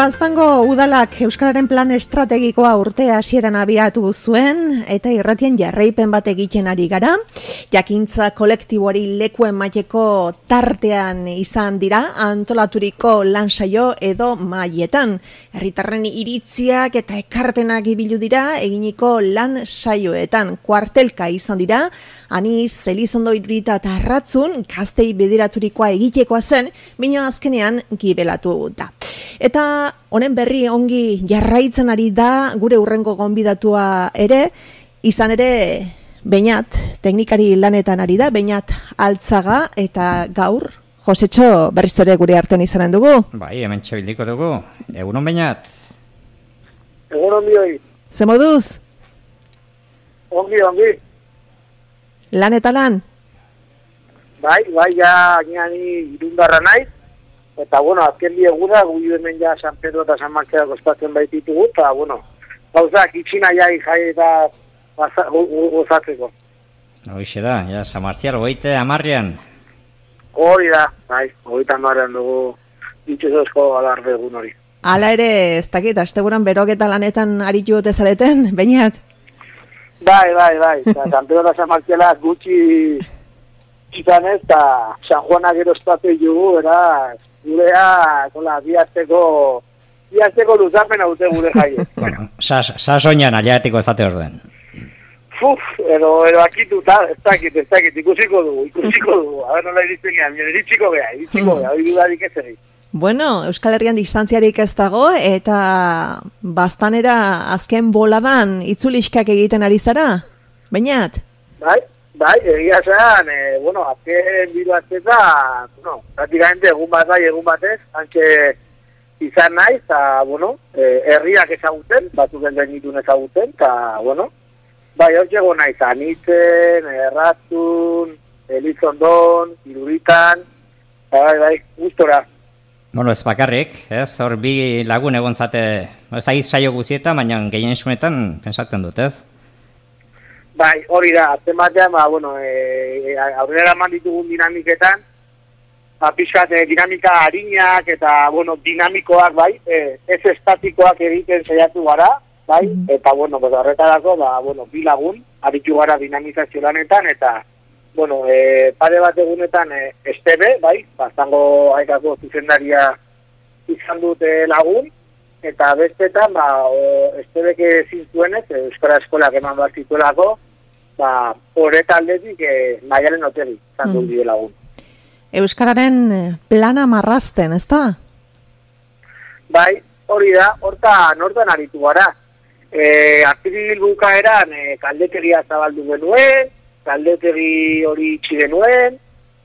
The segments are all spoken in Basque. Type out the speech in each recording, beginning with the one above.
Baztango udalak Euskararen plan estrategikoa urte hasieran abiatu zuen eta irratien jarraipen bat egiten ari gara. Jakintza kolektiboari leku emateko tartean izan dira antolaturiko lansaio edo maietan. Herritarren iritziak eta ekarpenak ibilu dira eginiko lan saioetan. Kuartelka izan dira, Aniz, Elizondo Irurita eta Arratzun gaztei bederaturikoa egitekoa zen, bino azkenean gibelatu da. Eta honen berri ongi jarraitzen ari da gure hurrengo gonbidatua ere, izan ere Beñat, teknikari lanetan ari da, Beñat Altzaga, eta gaur, Josetxo berriz ere gure artean izanen dugu. Bai, hemen txabildiko dugu. Egunon Beñat. Egunon bioi. Ze moduz? Ongi. Lan eta lan? Bai, ja, ni irundarra naiz. Eta, bueno, azken diegura, gui hemen ja San Pedro eta San Markea kostatzen baititugu, eta, bueno, gauzak itxina jai eta gozatzeko. Hoixe da, ja, San Martial, 30 Hori da, bai, 30 dugu ditxuzozko alarde egun hori. Hala ere, ez dakit, asteburan beroketa lanetan aritu ote zareten, Beñat? Bai, San Pedro eta San Markea gutxi izan ez, eta San Juana gero estatu jugu, beraz, gurea, biazteko luzapena dute gure jaie. Bueno, sasoinan aliatiko ezate orden. Ero akituta, ez dakit, ikusiko dugu. A ber, nola iritsiko geha, hori dudarik ez egin. Bueno, Euskal Herrian distantziarik ez dago, eta Baztanera azken boladan itzuliskak egiten ari zara? Beñat? Bai, egia zen, azken biru azteta, praktikamente egun bat bai, egun batez, hantxe izan nahi, eta, herriak ezaguten, batzuk genitun ezaguten, eta, bai, hor txego nahi, Anitzen, Erratzun, Elizondon, Iruritan, bai, gustora. Bueno, ez bakarrik, ez, hor bi lagun egon zate, ez da saio guzieta, baina gehien esunetan pensatzen dut, ez? Bai, hori da, azten batean, aurrera eman ditugun dinamiketan, pixkat dinamika harinak eta, dinamikoak, bai, ez estatikoak egiten saiatu gara, bai, eta, horretarako, bi lagun, aritu gara dinamizazio lanetan, eta, pare bat egunetan, Estebe, bai, Baztango haikako zuzendaria izan dute lagun, eta bestetan, Estebek ezin zuenez, Euskara Eskolak eman bat zituelako, horreta aldetik Maialen Otegi, izan dut bide lagun. Euskararen plana marrazten, ez da? Bai, hori da, hortan aritu gara. Azpiril bukaeran kaldetegia zabaldu genuen, kaldetegi hori itxi genuen,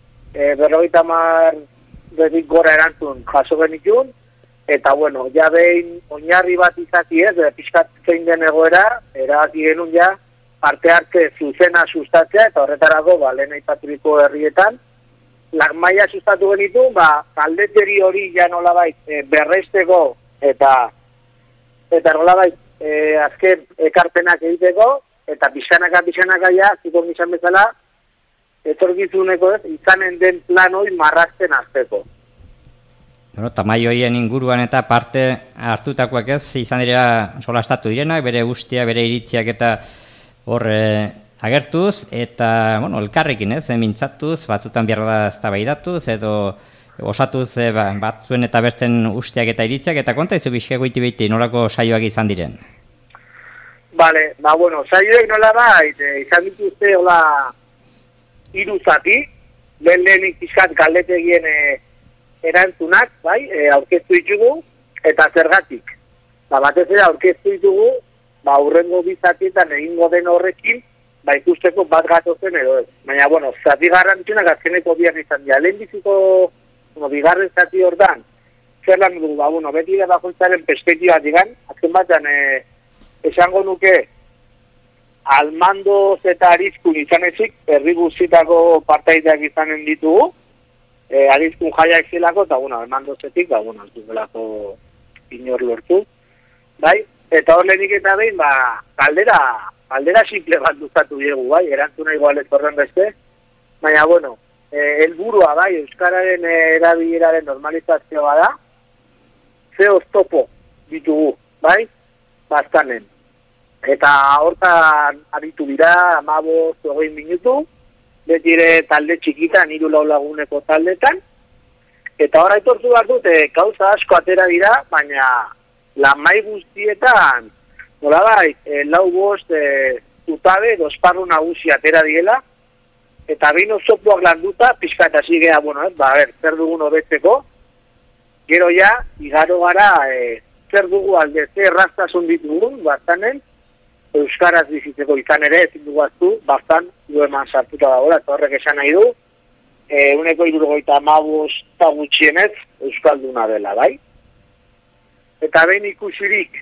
50 bedik gora erantzun jaso genitun, eta, ja behin oinarri bat izaki ez, pixkat zein den egoera, erabaki genuen ja, parte hartze zuzena sustatzea, eta horretarako, lehen aipaturiko herrietan, maila sustatu genitu, kaldeteri hori ja nolabait berresteko, eta nolabait azken ekarpenak egiteko, eta pixanaka ja, zikon izan bezala, etorkizuneko ez, izanen den plan hori marrazten azteko. Tamai hoien inguruan eta parte hartutakoak ez, izan dira solastatu direnak, bere guztia, bere iritziak eta hor agertuz, eta, elkarrekin ez, mintzatuz, batzutan behar da eztabaidatuz, edo osatuz batzuen eta bertzen usteak eta iritziak, eta konta izu bizkiago iti nolako saioak izan diren? Bale, saioek nola izan dituzte, hola, 3 zati, lehenik pixkat galdetegien erantzunak, bai, aurkeztu ditugu, eta zergatik. Batez ere aurkeztu ditugu, hurrengo bizatietan egingo den horrekin, ikusteko bat gatozen edo ez. Baina, zati garrantzunak azkeneko biak izan dira. Lehen biziko, bigarren zati hortan, zer lan dugu, beti da bakoitzaren perspektiba digan, azken batean, esango nuke, almandoz eta arizkun izan ezik, herri guztitako partaideak izanen ditugu, arizkun jaia exilako, eta, almandozetik, ez dugelako inor lortu. Bai, eta hor lehenik eta behin, kaldera simple bat duzatu diegu, bai, erantzuna igual ez horren beste, baina, helburua, bai, Euskararen erabileraren normalizazioa da, ze oztopo ditugu, bai? Bastanen. Eta hortan aritu dira 15-20 minutu, beti ere talde txikitan, 3-4 laguneko taldetan, eta hor aitortu behar dute, gauza asko atera dira, baina lanmai guztietan, nolabait, 4-5 zutabe, esparru nagusi atera diela, eta behin oztopoak landuta, pixka eta zigea, zer dugun hobetzeko, gero ja, igaro gara, zer dugu alde, zer erraztasun ditugun, bastanen, euskaraz bizitzeko izan ere, ezin dugu aztu, bastan, eman sartuta dagoela, eta horrek esan nahi du, 175 gutxienez, euskalduna dela, bai? Eta behin ikusirik,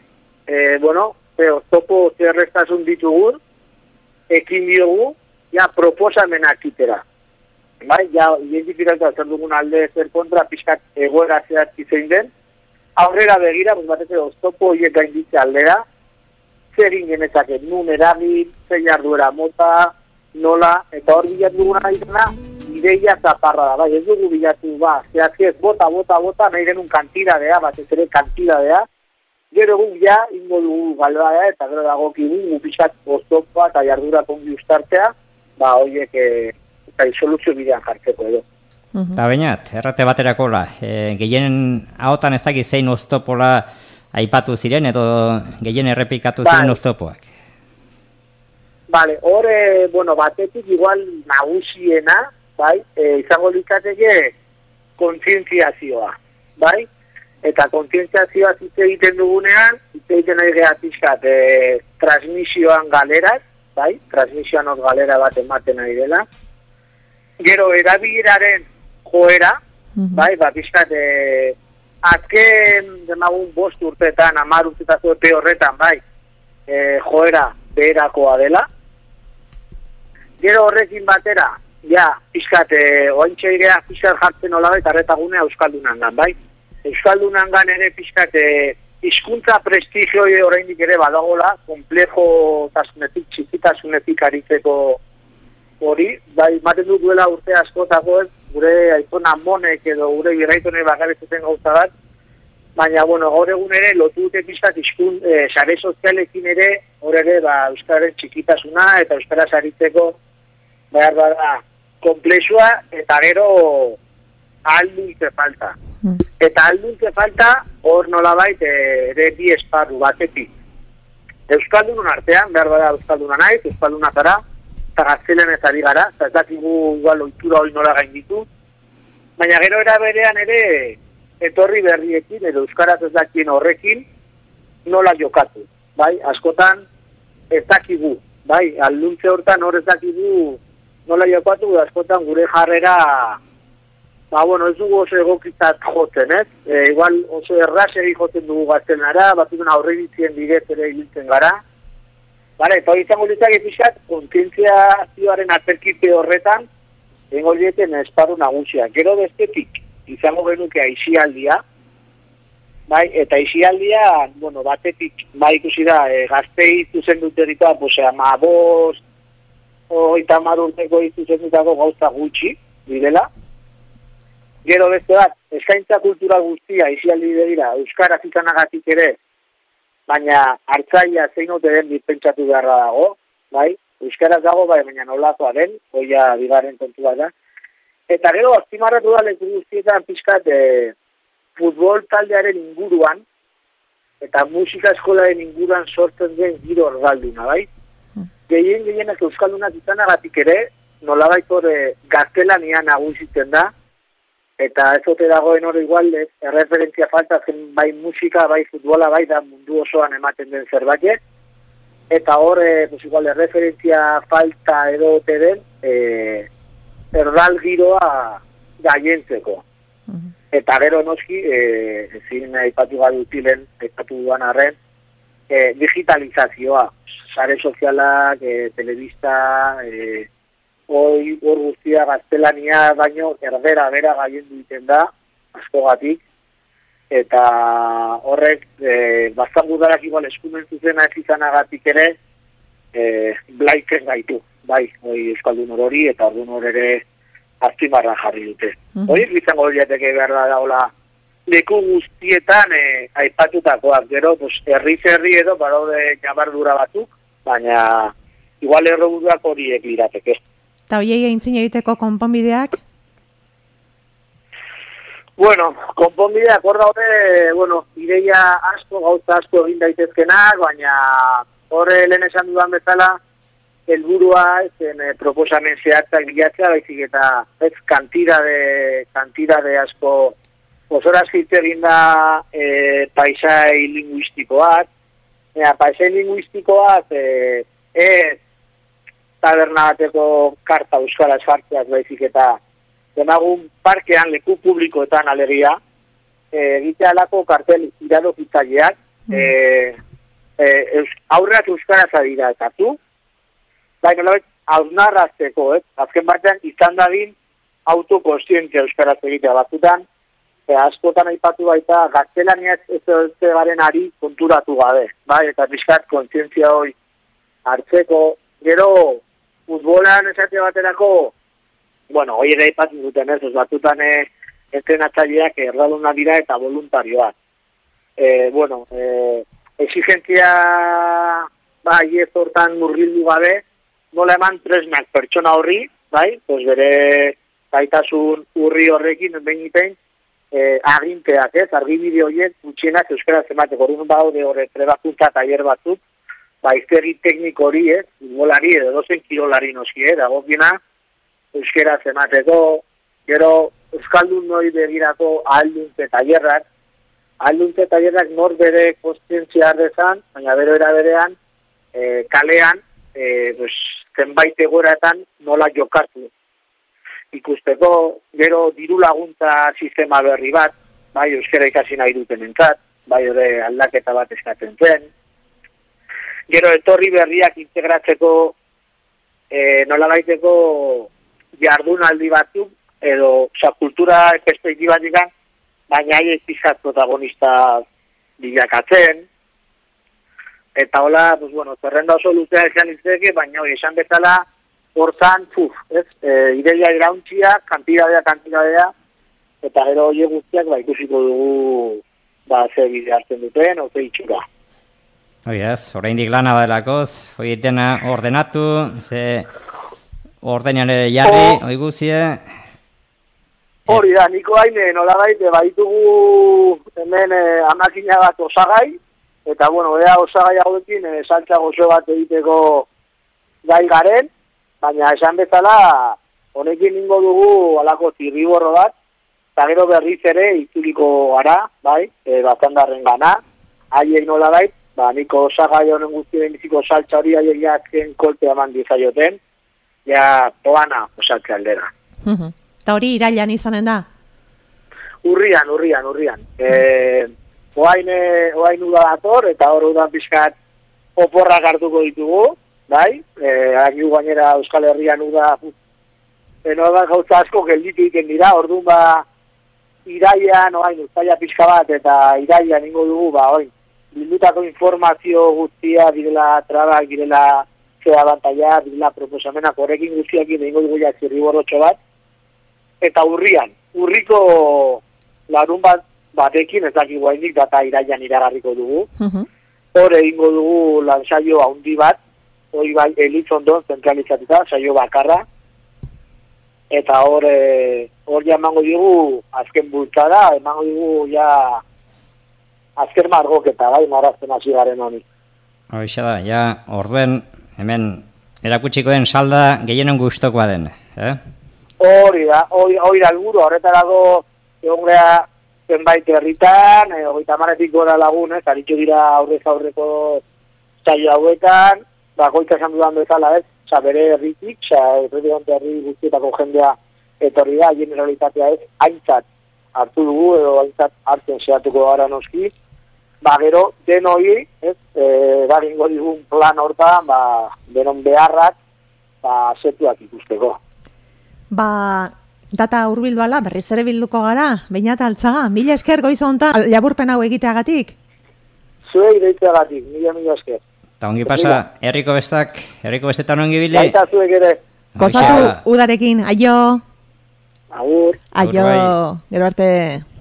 ze oztopo, ze erraztasun ditugun, ekin diogu, ja, proposamenak itera. Bai, ja, identifikatu zer dugun alde zer kontra, pixkat egoera zehatzi zein den, aurrera begira, batez oztopo horiek gainditze aldera, zer egin genezake, nun eragin, zer jarduera mota, nola, eta hor bilatu duguna izana, ideia zaparra da, bai, ez dugu bilatu, zehatzi ez, bota, nahi denun kantidadea, batez ere kantidadea, gero egun ja, ingo dugu galbadea, eta gero dagokigu, gupiskat oztopoa eta jardura kongi ustartzea, horiek, eta soluzio bidean jartzeko edo. Eta bainat, errate baterako gehienen ahotan ez dakit zein oztopola aipatu ziren edo gehien errepikatu ziren oztopoak. Bale, hor, batetik igual nagusiena, bai, izango litzateke kontzientziazioa, bai? Eta kontzientziazioa hitz egiten dugunean, hitz egiten nahi geha pixkat transmisioan galerak, bai? Transmisioan hor galera bat ematen nahi dela. Gero, erabileraren joera, bai, pixkat, azken demagun 5 urteetan, 10 urtetako epe horretan, bai, joera beherakoa dela. Gero horrekin batera, ja, pixkat, oaintxe irea pixkat jartzen olabait, arretagunea Euskaldunangan, bai? Euskaldunangan ere pixkat, hizkuntza prestigio oraindik ere badagola, komplejo tasunetik, txikitasunetik aritzeko hori, bai, maten dut duela urte askotako ez, gure aizona monek edo gure irraitone bakarretzen gauza bat, baina, gaur egun ere lotu dute pixkat sare sozialekin ere, hor ere, Euskararen txikitasuna eta Euskaraz aritzeko behar bada komplexua, eta gero alduntze falta. Eta alduntze falta, hor nolabait ere bi esparru batetik. Euskaldunon artean, behar bada Euskalduna naiz, Euskalduna zara, eta gaztelen ez ari gara, eta ez dakigu ohitura hori nola gainditu. Baina gero eraberean ere, etorri berriekin, edo euskaraz ez dakien horrekin, nola jokatu. Bai, askotan ez dakigu, bai, alduntze hortan hor ez dakigu nola jokatu, askotan gure jarrera, ez dugu oso egokitzat jotzen, ez? Igual oso errasegi jotzen dugu gaztenara, batzuken aurreitzien bidez ere ibiltzen gara. Bale, eta hori izango ditzak epizkat, kontzientziazioaren aterkipe horretan, egingo dieten esparru nagusia. Gero bestetik, izango genuke aixialdia, bai, eta aixialdia, batetik, bai ikusi da, gaztei zuzen duterikoa, 15, 30 urteko zuzen dutako gauza gutxi, direla. Gero beste bat, eskaintza kultural guztia, aixialdi begira, euskaraz izanagatik ere, baina hartzaia zein ote den pentsatu beharra dago, bai, euskaraz dago, bai, baina nolakoa den, hoia bigarren kontua da. Eta gero, azpimarratu da leku guztietan pixkat futbol taldearen inguruan, eta musika eskolaren inguruan sortzen den giro orgalduna, bai. Gehienak euskaldunak izanagatik ere, nolabait hori gaztelania nagusitzen da, eta ez ote dagoen hori igual, erreferentzia falta zen bai musika, bai futbola, bai da mundu osoan ematen den zerbait, eta hor, igual, erreferentzia falta edo ote den, erdal giroa gaientzeko. Eta gero noski, ezin aipatu gadutilen, aipatu duan arren, digitalizazioa, sare sozialak, telebista, hor guztia gaztelania baino erdera bera gaien duiten da, askogatik, eta horrek bastan gudarak igual eskumen zuzena ez izanagatik ere blaiken gaitu, bai, euskaldun hori eta ordun hor ere azpimarra jarri dute. Hori izango diateke behar da dagoela leku guztietan aipatutakoak. Gero, pues, herri edo, baraude jabardura batzuk, baina igual erroburuak horiek lirateke. Eta hoiei aintzin egiteko konponbideak? Bueno, konponbideak hor daude, ideia asko, gauza asko egin daitezkenak, baina horre lehen esan dudan bezala, helburua zen proposamen zehatzak bilatzea, baizik eta ez kantidade asko osoraz hitz egin da paisai linguistikoak. Paisai linguistikoak ez taberna bateko karta euskaraz jartzeaz baizik eta demagun parkean leku publikoetan alegia, egitealako kartel iradokitzaileak, aurrak euskaraz adira ekatu, baina hausnarrazteko, azken batean izan dadin autokonstientzia euskaraz egitea batzutan, askotan aipatu baita gaztelaniaz ez garen ari konturatu gabe, bai, eta pixkat kontzientzia hori hartzeko, gero futbolan esate baterako, hori ere aipatzen duten ez batzutan entrenatzaileak erdaluna dira eta voluntarioak. Exigentzia bai ez hortan murgildu gabe, nola eman tresnak pertsona horri, bai, bere gaitasun urri horrekin behin aginteak, argibide horiek gutxienak euskaraz emateko. Orduan badaude horre trebakuntza tailer batzuk, iztegi tekniko hori, futbolari edo dozen kirolari noski, dagokiena euskaraz emateko, gero euskaldun noi begirako ahalduntze tailerrak nor bere kontzientzia ardezan, baina bero eraberean kalean zenbait egoeratan nola jokartu ikusteko, gero diru laguntza sistema berri bat, bai euskara ikasi nahi duten entzat, bai ere aldaketa bat eskatzen zen, gero etorri berriak integratzeko nola baiteko jardunaldi batzuk, edo kultura perspektiba digan, baina haiek pizkat protagonista bilakatzen, eta hola, zerrenda oso luzea esan izteke, baina hori esan bezala, horzan, ideia irauntzia, kantidadea, eta gero hori guztiak, ikusiko dugu, ze bide hartzen duten, ote itxura. Hoi ez, oraindik lana delakoz, hori dena ordenatu, ordenean ere jarri, hori guzie. Hori da, niko haine nolabait, baitugu hemen amakina bat osagai, eta osagai hauekin saltza gozo bat egiteko gai garen, baina esan bezala, honekin ningo dugu alako zirriborro bat, eta gero berriz ere itzuliko gara, bai, batzandarren gana, haiek nolabait, niko osagai honen guztien biziko saltza hori haiek jazken kolpea eman dizaioten, ja toana osatze aldera. Eta hori irailan izanen da? Urrian. Oain uda dator, eta hor udan pixkat oporrak hartuko ditugu, bai? Akigu gainera Euskal Herrian uda gauza asko gelditu egiten dira, orduan irailan, ustaia pixka bat, eta irailan ingo dugu, bildutako informazio guztia, direla trabak, direla abantaia, direla proposamenak horrekin guztiakin egingo dugu ja zirriborrotxo bat, eta urriko larun batekin ez dakik guainik data irailan iragarriko dugu, hor egingo dugu lansaio handi bat, hori bai Elizondon zentralizatuta, saio bakarra, eta hor ja emango dugu azken bultzada, emango dugu ja azken margoketa, marazten hasi garen honi. Hoixe da, ja orduen hemen erakutsikoen salda gehienen gustokoa den, Hori da helburu, horretarago egon gea zenbait herritan, 30 gora lagun, aritxo dira aurrez aurreko saio hauetan, bakoitza esan dudan bezala, bere herritik, herri guztietako jendea etorri da, generalitatea aintzat hartu dugu, edo aintzat hartzen zehatuko gara noski, gero, denoi, egingo digun plan hortan, denon beharrak, setuak ikusteko. Data hurbildu ala, berriz ere bilduko gara, Beñat Altzaga, mila esker goiz hontan, laburpen hau egiteagatik? Zuei deitzeagatik, mila esker. Eta ongi pasa, herriko bestetan ongi bili? Baita zuek ere. Gozatu udarekin, aio! Agur! Aio, gero arte!